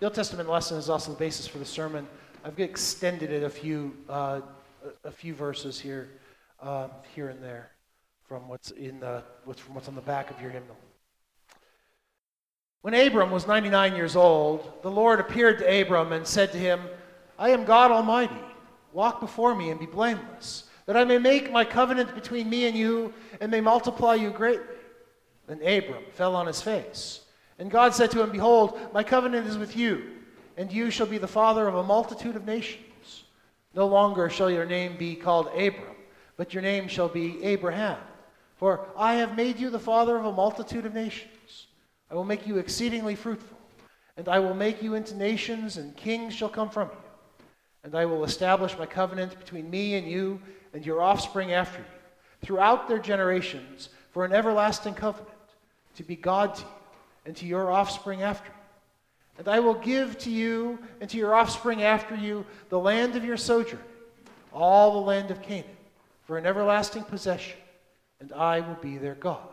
The Old Testament lesson is also the basis for the sermon. I've extended it a few verses here and there from what's on the back of your hymnal. When Abram was 99 years old, the Lord appeared to Abram and said to him, "I am God Almighty. Walk before me and be blameless, that I may make my covenant between me and you and may multiply you greatly." Then Abram fell on his face. And God said to him, "Behold, my covenant is with you, and you shall be the father of a multitude of nations. No longer shall your name be called Abram, but your name shall be Abraham. For I have made you the father of a multitude of nations. I will make you exceedingly fruitful, and I will make you into nations, and kings shall come from you. And I will establish my covenant between me and you and your offspring after you, throughout their generations, for an everlasting covenant, to be God to you and to your offspring after you. And I will give to you and to your offspring after you the land of your sojourn, all the land of Canaan, for an everlasting possession, and I will be their God."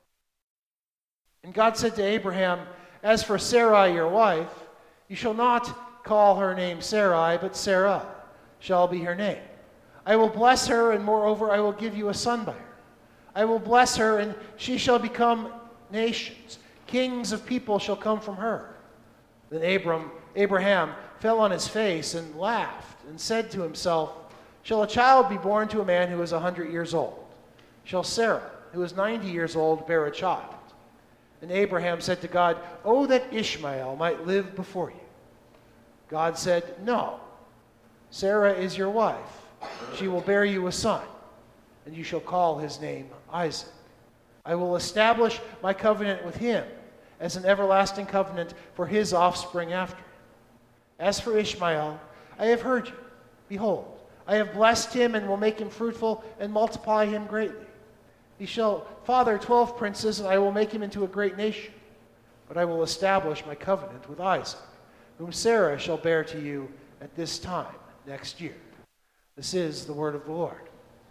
And God said to Abraham, "As for Sarai your wife, you shall not call her name Sarai, but Sarah shall be her name. I will bless her, and moreover I will give you a son by her. I will bless her, and she shall become nations. Kings of people shall come from her." Then Abraham fell on his face and laughed and said to himself, "Shall a child be born to a man who is 100 years old? Shall Sarah, who is 90 years old, bear a child?" And Abraham said to God, "Oh, that Ishmael might live before you." God said, "No, Sarah is your wife. She will bear you a son, and you shall call his name Isaac. I will establish my covenant with him as an everlasting covenant for his offspring after him. As for Ishmael, I have heard you. Behold, I have blessed him and will make him fruitful and multiply him greatly. He shall father 12 princes, and I will make him into a great nation. But I will establish my covenant with Isaac, whom Sarah shall bear to you at this time next year." This is the word of the Lord.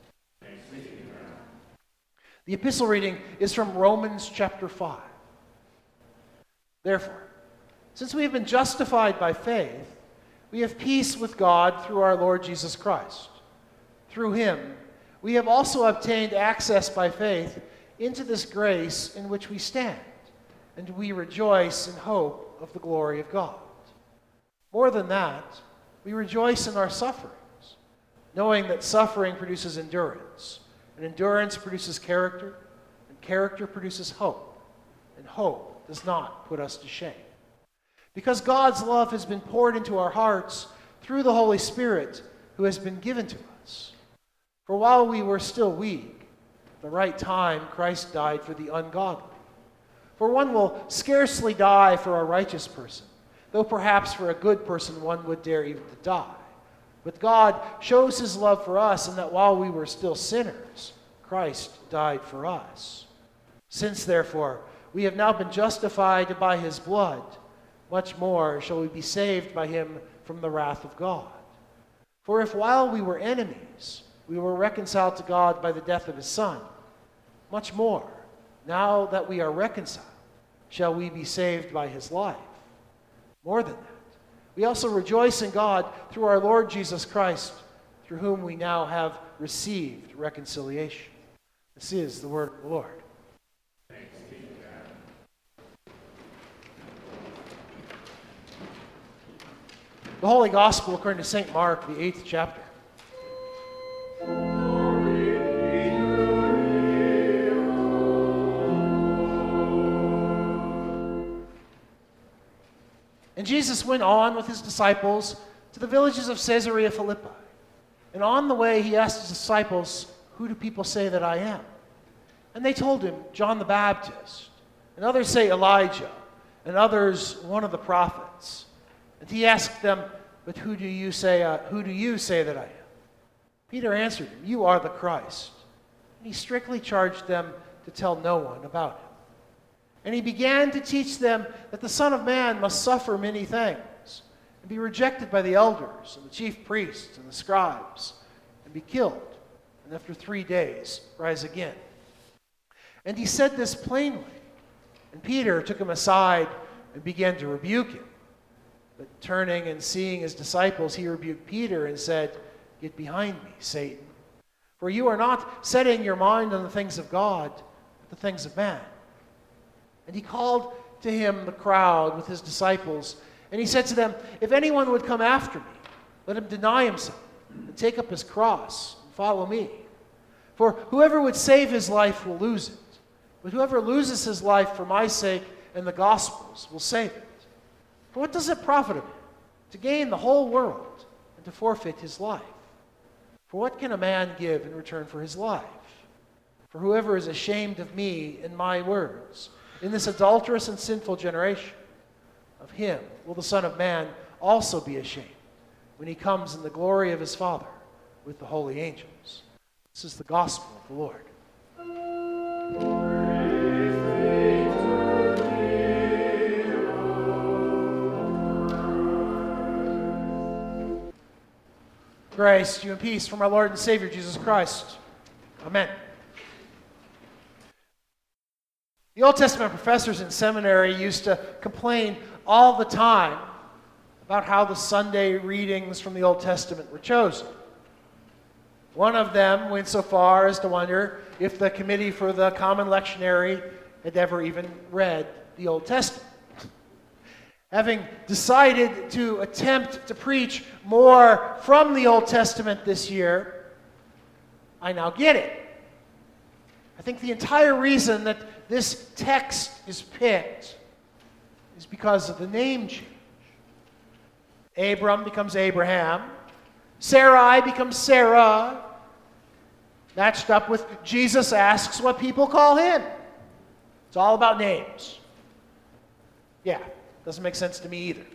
The epistle reading is from Romans chapter 5. Therefore, since we have been justified by faith, we have peace with God through our Lord Jesus Christ. Through him, we have also obtained access by faith into this grace in which we stand, and we rejoice in hope of the glory of God. More than that, we rejoice in our sufferings, knowing that suffering produces endurance, and endurance produces character, and character produces hope, and hope does not put us to shame. Because God's love has been poured into our hearts through the Holy Spirit who has been given to us. For while we were still weak, at the right time Christ died for the ungodly. For one will scarcely die for a righteous person, though perhaps for a good person one would dare even to die. But God shows his love for us in that while we were still sinners, Christ died for us. Since, therefore, we have now been justified by his blood, much more shall we be saved by him from the wrath of God. For if while we were enemies, we were reconciled to God by the death of his Son, much more, now that we are reconciled, shall we be saved by his life. More than that, we also rejoice in God through our Lord Jesus Christ, through whom we now have received reconciliation. This is the word of the Lord. The Holy Gospel according to St. Mark, the 8th chapter. And Jesus went on with his disciples to the villages of Caesarea Philippi. And on the way he asked his disciples, "Who do people say that I am?" And they told him, "John the Baptist. And others say Elijah. And others one of the prophets." And he asked them, "But who do you say that I am?" Peter answered him, "You are the Christ." And he strictly charged them to tell no one about him. And he began to teach them that the Son of Man must suffer many things, and be rejected by the elders and the chief priests and the scribes, and be killed, and after 3 days rise again. And he said this plainly. And Peter took him aside and began to rebuke him. But turning and seeing his disciples, he rebuked Peter and said, "Get behind me, Satan. For you are not setting your mind on the things of God, but the things of man." And he called to him the crowd with his disciples, and he said to them, "If anyone would come after me, let him deny himself and take up his cross and follow me. For whoever would save his life will lose it, but whoever loses his life for my sake and the gospel's will save it. For what does it profit a man to gain the whole world and to forfeit his life? For what can a man give in return for his life? For whoever is ashamed of me and my words in this adulterous and sinful generation, of him will the Son of Man also be ashamed when he comes in the glory of his Father with the holy angels." This is the gospel of the Lord. Grace to you and peace from our Lord and Savior Jesus Christ. Amen. The Old Testament professors in seminary used to complain all the time about how the Sunday readings from the Old Testament were chosen. One of them went so far as to wonder if the committee for the Common Lectionary had ever even read the Old Testament. Having decided to attempt to preach more from the Old Testament this year, I now get it. I think the entire reason that this text is picked is because of the name change. Abram becomes Abraham. Sarai becomes Sarah. Matched up with Jesus asks what people call him. It's all about names. Yeah, doesn't make sense to me either.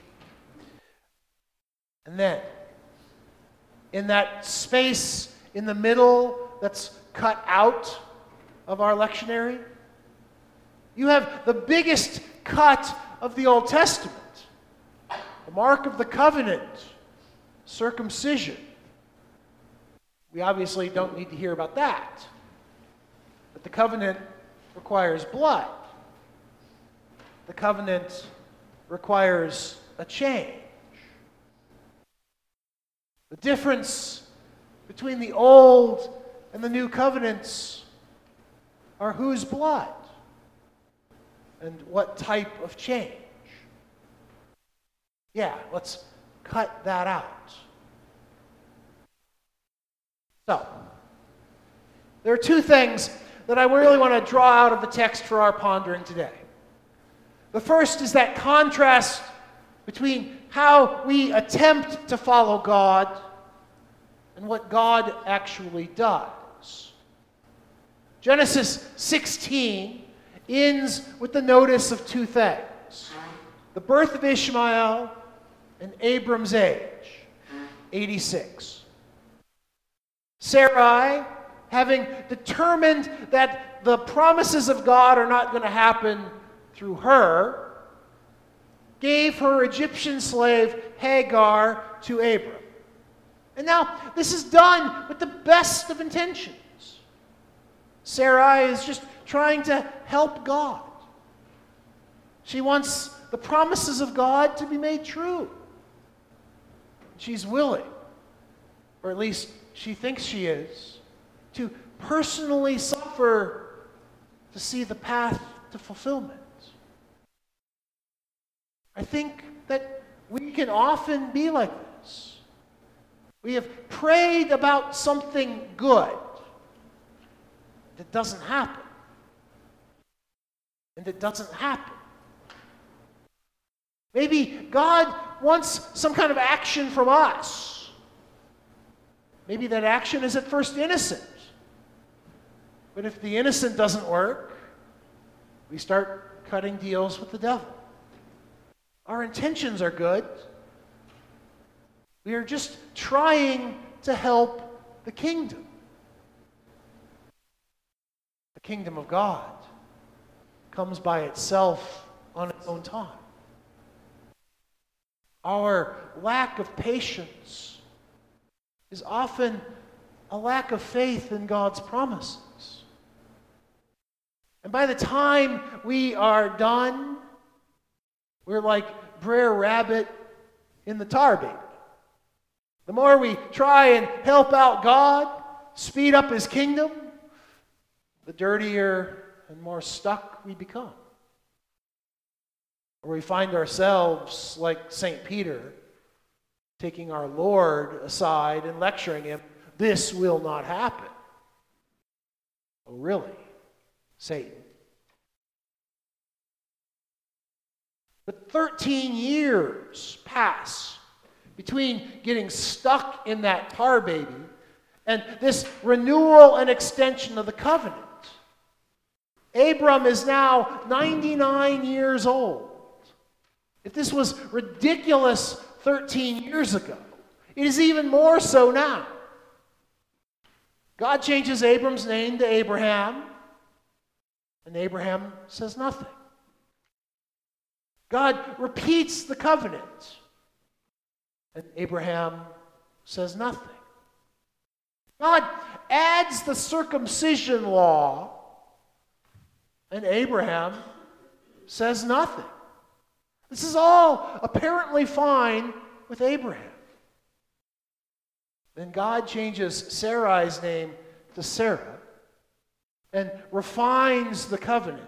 And then, in that space in the middle that's cut out of our lectionary, you have the biggest cut of the Old Testament. The mark of the covenant, circumcision. We obviously don't need to hear about that. But the covenant requires blood. The covenant requires a change. The difference between the old and the new covenants are whose blood and what type of change. Yeah, let's cut that out. So, there are two things that I really want to draw out of the text for our pondering today. The first is that contrast between how we attempt to follow God and what God actually does. Genesis 16 ends with the notice of two things: the birth of Ishmael and Abram's age, 86. Sarai, having determined that the promises of God are not going to happen through her, gave her Egyptian slave Hagar to Abram. And now this is done with the best of intentions. Sarai is just trying to help God. She wants the promises of God to be made true. She's willing, or at least she thinks she is, to personally suffer to see the path to fulfillment. I think that we can often be like this. We have prayed about something good that doesn't happen. And it doesn't happen. Maybe God wants some kind of action from us. Maybe that action is at first innocent. But if the innocent doesn't work, we start cutting deals with the devil. Our intentions are good. We are just trying to help the kingdom. The kingdom of God comes by itself on its own time. Our lack of patience is often a lack of faith in God's promises. And by the time we are done, we're like Brer Rabbit in the tar baby. The more we try and help out God, speed up His kingdom, the dirtier and more stuck we become. Or we find ourselves like St. Peter, taking our Lord aside and lecturing Him, "This will not happen." Oh, really, Satan? But 13 years pass between getting stuck in that tar baby and this renewal and extension of the covenant. Abram is now 99 years old. If this was ridiculous 13 years ago, it is even more so now. God changes Abram's name to Abraham, and Abraham says nothing. God repeats the covenant, and Abraham says nothing. God adds the circumcision law, and Abraham says nothing. This is all apparently fine with Abraham. Then God changes Sarai's name to Sarah and refines the covenant.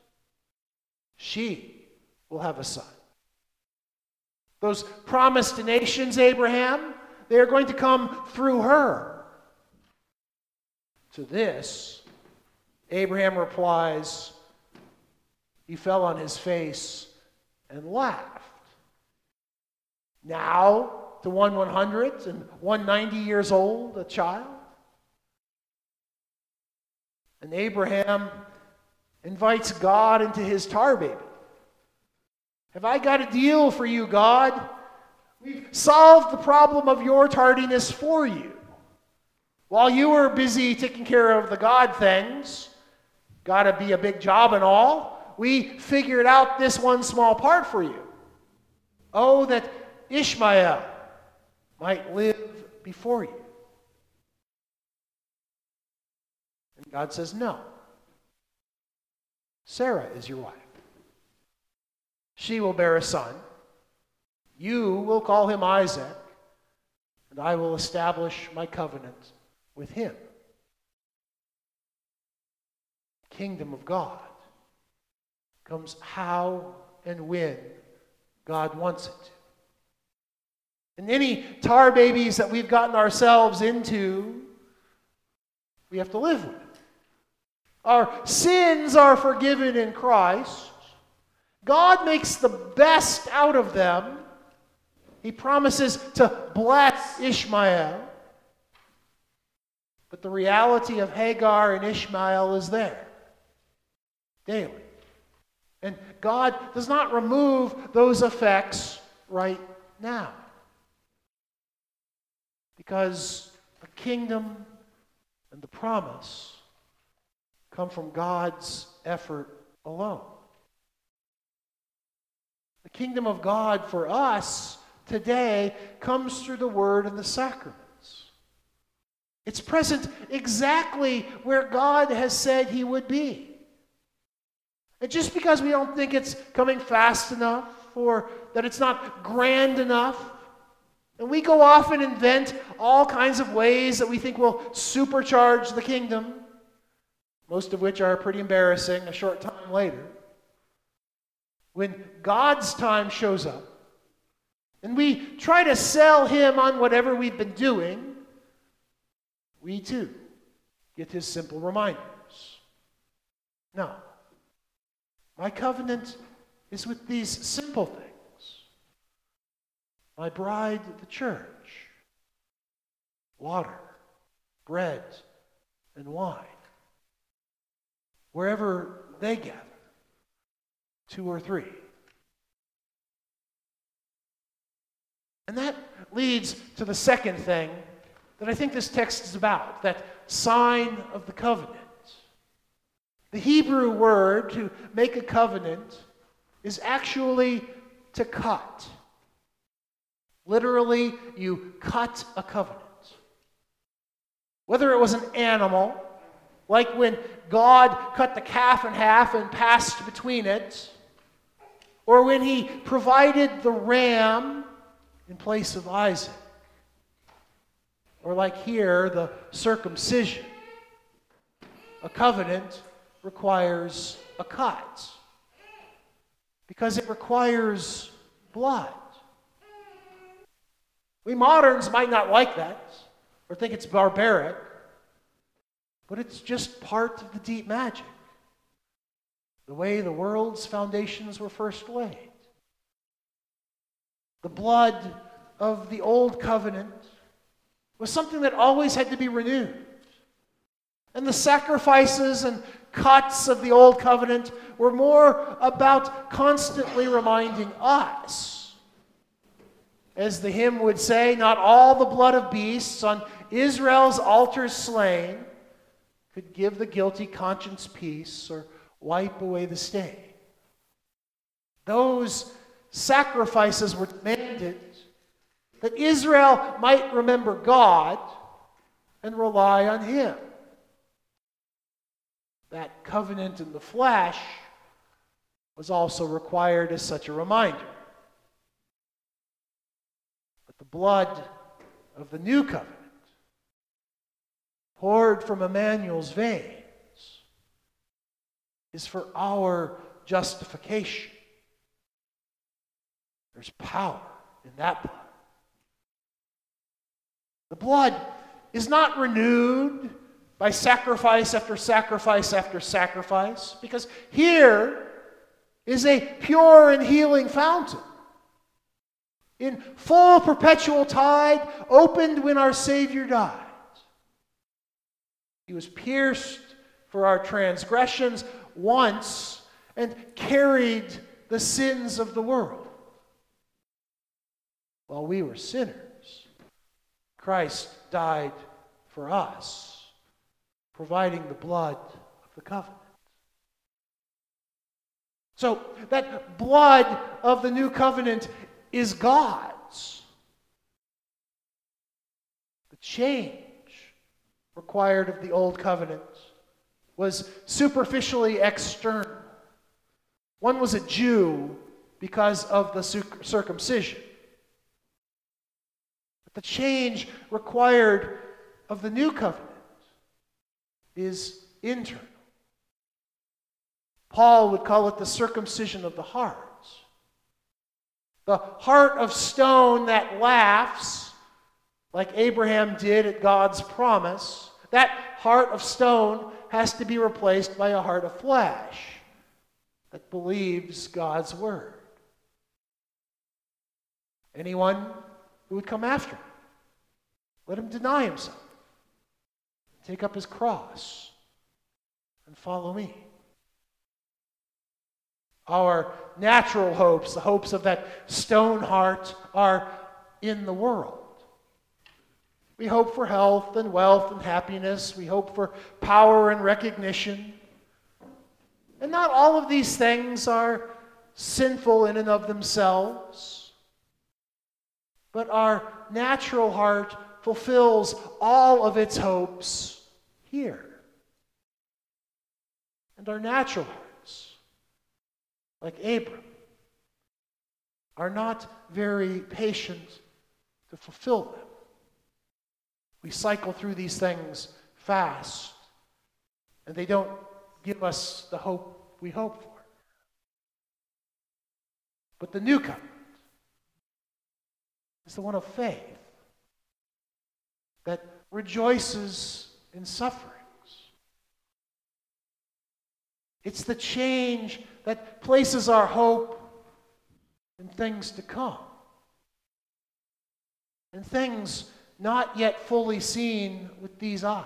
She will have a son. Those promised nations, Abraham, they are going to come through her. To this, Abraham replies, he fell on his face and laughed. Now, to 100 and 190 years old, a child. And Abraham invites God into his tar baby. Have I got a deal for you, God? We've solved the problem of your tardiness for you. While you were busy taking care of the God things, gotta be a big job and all, we figured out this one small part for you. Oh, that Ishmael might live before you. And God says, no. Sarah is your wife. She will bear a son. You will call him Isaac, and I will establish my covenant with him. The kingdom of God comes how and when God wants it to. And any tar babies that we've gotten ourselves into, we have to live with. Our sins are forgiven in Christ. God makes the best out of them. He promises to bless Ishmael. But the reality of Hagar and Ishmael is there daily. And God does not remove those effects right now. Because the kingdom and the promise come from God's effort alone. The kingdom of God for us today comes through the Word and the sacraments. It's present exactly where God has said He would be. And just because we don't think it's coming fast enough or that it's not grand enough, and we go off and invent all kinds of ways that we think will supercharge the kingdom, most of which are pretty embarrassing a short time later. When God's time shows up, and we try to sell Him on whatever we've been doing, we too get His simple reminders. No. My covenant is with these simple things. My bride, the church. Water, bread, and wine. Wherever they gather. 2 or 3. And that leads to the second thing that I think this text is about, that sign of the covenant. The Hebrew word to make a covenant is actually to cut. Literally, you cut a covenant. Whether it was an animal, like when God cut the calf in half and passed between it, or when He provided the ram in place of Isaac. Or like here, the circumcision. A covenant requires a cut because it requires blood. We moderns might not like that or think it's barbaric, but it's just part of the deep magic, the way the world's foundations were first laid. The blood of the old covenant was something that always had to be renewed. And the sacrifices and cuts of the old covenant were more about constantly reminding us. As the hymn would say, not all the blood of beasts on Israel's altars slain could give the guilty conscience peace or wipe away the stain. Those sacrifices were demanded that Israel might remember God and rely on Him. That covenant in the flesh was also required as such a reminder. But the blood of the new covenant, poured from Emmanuel's veins, is for our justification. There's power in that blood. The blood is not renewed by sacrifice after sacrifice after sacrifice, because here is a pure and healing fountain in full perpetual tide, opened when our Savior died. He was pierced for our transgressions once and carried the sins of the world. While we were sinners, Christ died for us, providing the blood of the covenant. So that blood of the new covenant is God's. The change required of the old covenant was superficially external. One was a Jew because of the circumcision. But the change required of the new covenant is internal. Paul would call it the circumcision of the heart. The heart of stone that laughs, like Abraham did at God's promise, that heart of stone has to be replaced by a heart of flesh that believes God's word. Anyone who would come after him, let him deny himself, take up his cross, and follow me. Our natural hopes, the hopes of that stone heart, are in the world. We hope for health and wealth and happiness. We hope for power and recognition. And not all of these things are sinful in and of themselves. But our natural heart fulfills all of its hopes here. And our natural hearts, like Abram, are not very patient to fulfill them. We cycle through these things fast, and they don't give us the hope we hope for. But the new covenant is the one of faith that rejoices in sufferings. It's the change that places our hope in things to come, and things not yet fully seen with these eyes.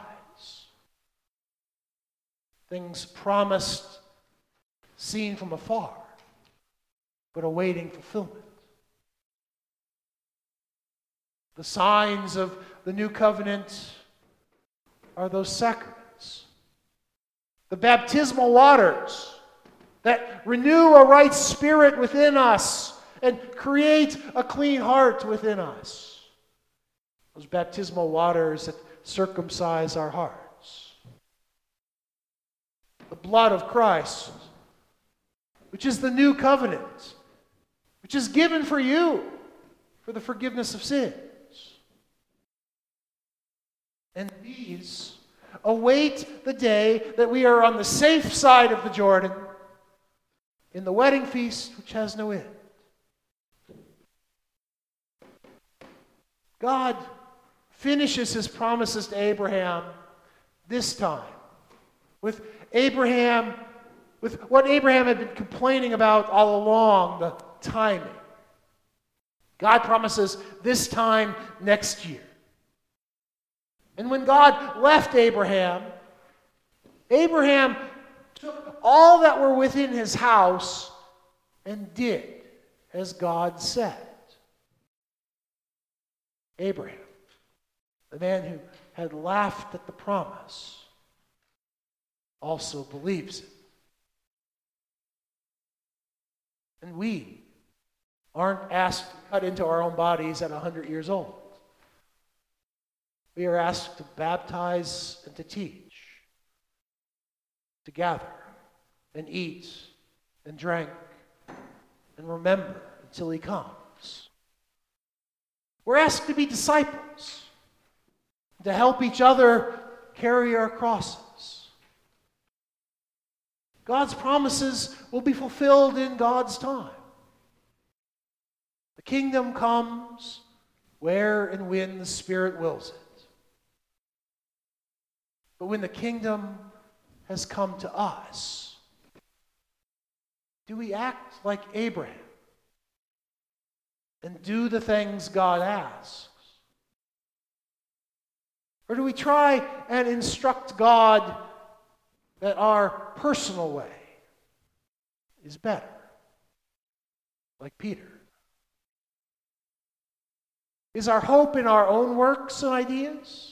Things promised, seen from afar, but awaiting fulfillment. The signs of the new covenant are those sacraments. The baptismal waters that renew a right spirit within us and create a clean heart within us. Those baptismal waters that circumcise our hearts. The blood of Christ, which is the new covenant, which is given for you, for the forgiveness of sins. And these await the day that we are on the safe side of the Jordan in the wedding feast which has no end. God finishes his promises to Abraham this time with what Abraham had been complaining about all along, the timing. God promises this time next year. And when God left Abraham, Abraham took all that were within his house and did as God said. Abraham, the man who had laughed at the promise, also believes it. And we aren't asked to cut into our own bodies at 100 years old. We are asked to baptize and to teach, to gather and eat and drink and remember until he comes. We're asked to be disciples, to help each other carry our crosses. God's promises will be fulfilled in God's time. The kingdom comes where and when the Spirit wills it. But when the kingdom has come to us, do we act like Abraham and do the things God asks? Or do we try and instruct God that our personal way is better, like Peter? Is our hope in our own works and ideas?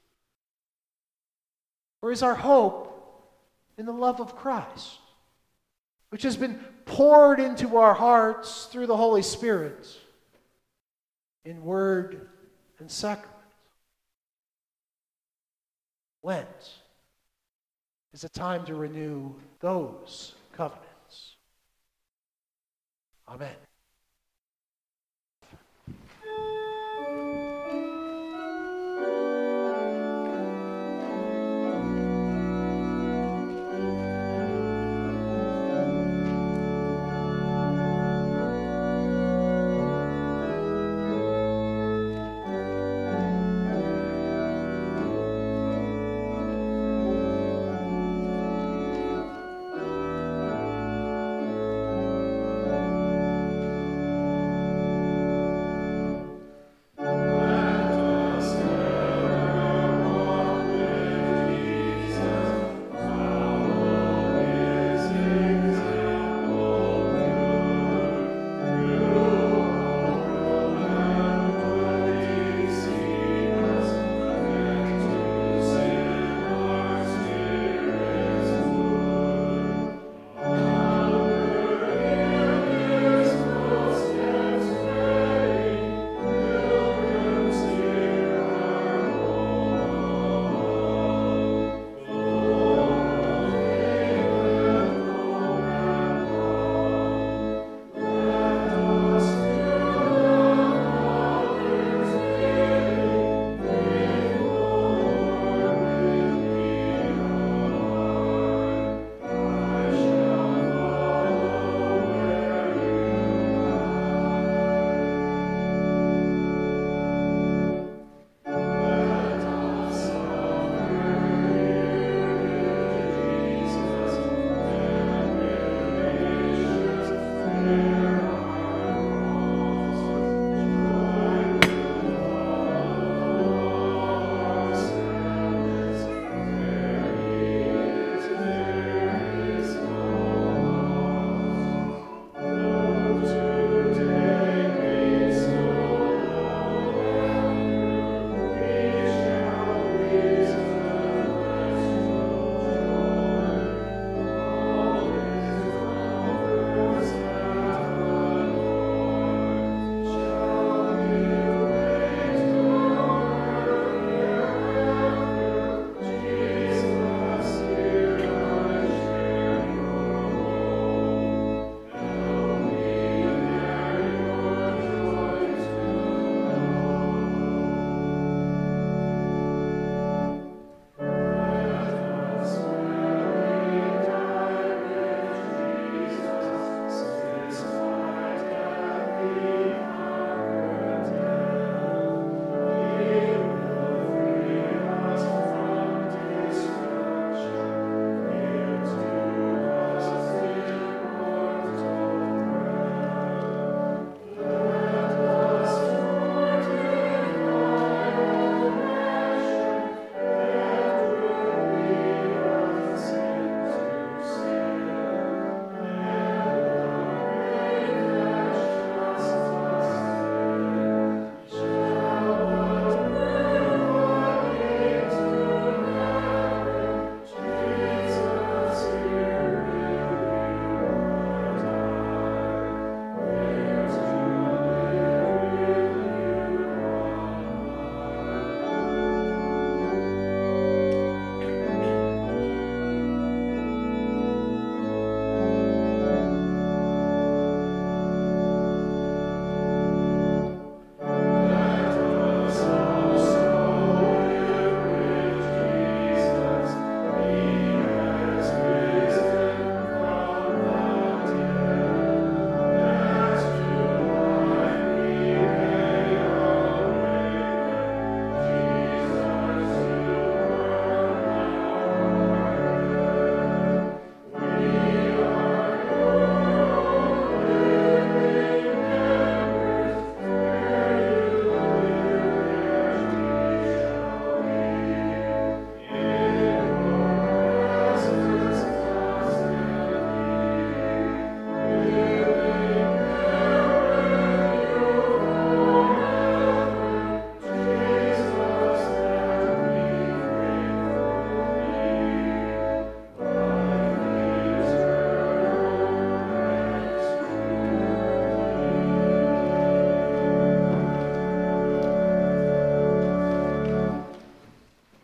Or is our hope in the love of Christ, which has been poured into our hearts through the Holy Spirit in word and sacrament? Lent is a time to renew those covenants. Amen.